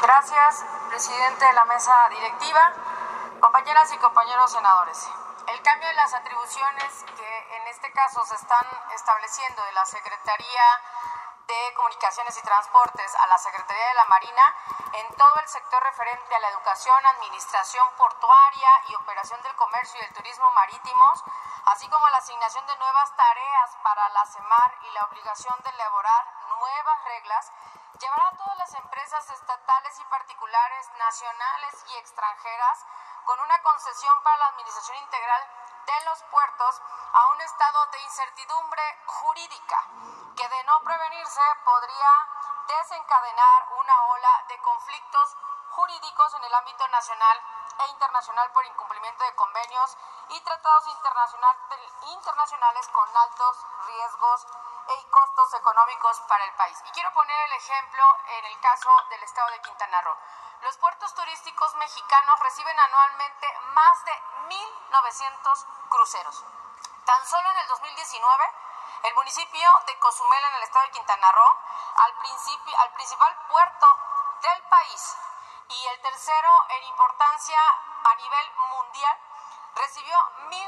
Gracias, presidente de la mesa directiva, compañeras y compañeros senadores. El cambio en las atribuciones que en este caso se están estableciendo de la Secretaría de Comunicaciones y Transportes a la Secretaría de la Marina en todo el sector referente a la educación, administración portuaria y operación del comercio y el turismo marítimos, así como la asignación de nuevas tareas para la CEMAR y la obligación de elaborar nuevas reglas, llevará a todas las empresas estatales y particulares, nacionales y extranjeras, con una concesión para la administración integral de los puertos a un estado de incertidumbre jurídica que, de no prevenirse, podría desencadenar una ola de conflictos jurídicos en el ámbito nacional e internacional por incumplimiento de convenios y tratados internacionales con altos riesgos y costos económicos para el país. Y quiero poner el ejemplo en el caso del estado de Quintana Roo. Los puertos turísticos mexicanos reciben anualmente más de 1,900 cruceros. Tan solo en el 2019, el municipio de Cozumel, en el estado de Quintana Roo, al principal puerto del país y el tercero en importancia a nivel mundial, recibió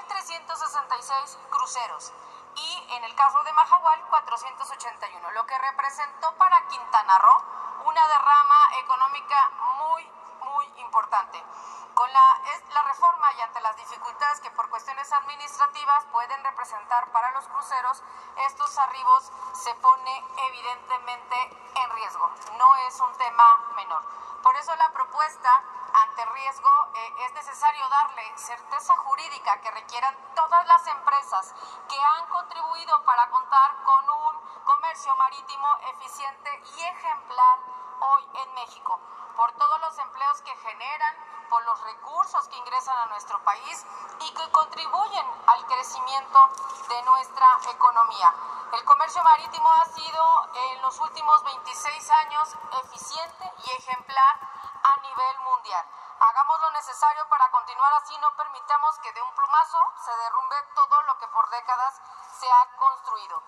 1,366 cruceros y en el caso de Mahahual 481, lo que representó para Quintana Roo una derrama económica muy importante. Con la reforma y ante las dificultades que por cuestiones administrativas pueden representar para los cruceros, estos arribos se pone evidentemente en riesgo. No es un tema menor. Por eso la propuesta ante riesgo es necesario darle certeza jurídica que requieran todas las empresas que han contribuido para contar con un comercio marítimo eficiente y ejemplar hoy en México, por todos los empleos que generan, por los recursos que ingresan a nuestro país y que contribuyen al crecimiento de nuestra economía. El comercio marítimo ha sido en los últimos 26 años eficiente y ejemplar a nivel mundial. Hagamos lo necesario para continuar así, no permitamos que de un plumazo se derrumbe todo lo que por décadas se ha construido.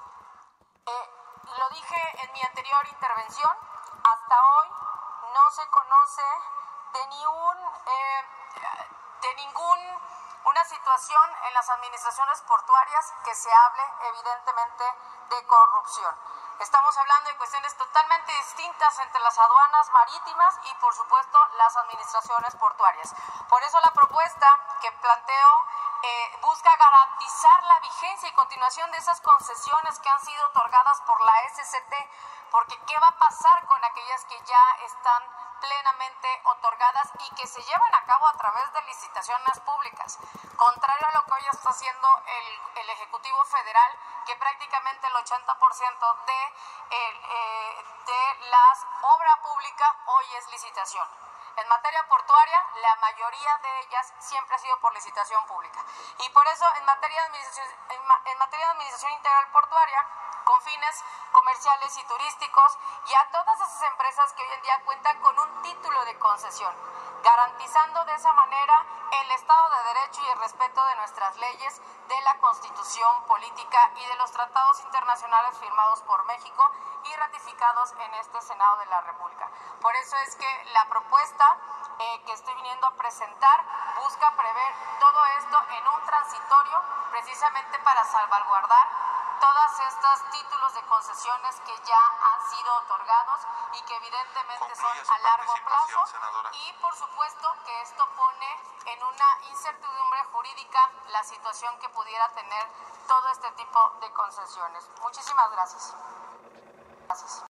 Lo dije en mi anterior intervención, hasta hoy no se conoce de ninguna situación en las administraciones portuarias que se hable evidentemente de corrupción. Estamos hablando de cuestiones totalmente distintas entre las aduanas marítimas y, por supuesto, las administraciones portuarias. Por eso la propuesta que planteo busca garantizar la vigencia y continuación de esas concesiones que han sido otorgadas por la SCT, porque ¿qué va a pasar con aquellas que ya están plenamente otorgadas y que se llevan a cabo a través de licitaciones públicas? Contrario a lo que hoy está haciendo el Ejecutivo Federal, que prácticamente el 80% de las obra pública hoy es licitación. En materia portuaria, la mayoría de ellas siempre ha sido por licitación pública. Y por eso, en materia de administración integral portuaria, con fines comerciales y turísticos, y a todas esas empresas que hoy en día cuentan con un título de concesión, garantizando de esa manera el Estado de Derecho y el respeto de nuestras leyes, de la Constitución política y de los tratados internacionales firmados por México y ratificados en este Senado de la República. Por eso es que la propuesta que estoy viniendo a presentar busca prever todo esto en un transitorio, precisamente para salvaguardar todos estos títulos de concesiones que ya han sido otorgados y que evidentemente son a largo plazo, y por supuesto que esto pone en una incertidumbre jurídica la situación que pudiera tener todo este tipo de concesiones. Muchísimas gracias.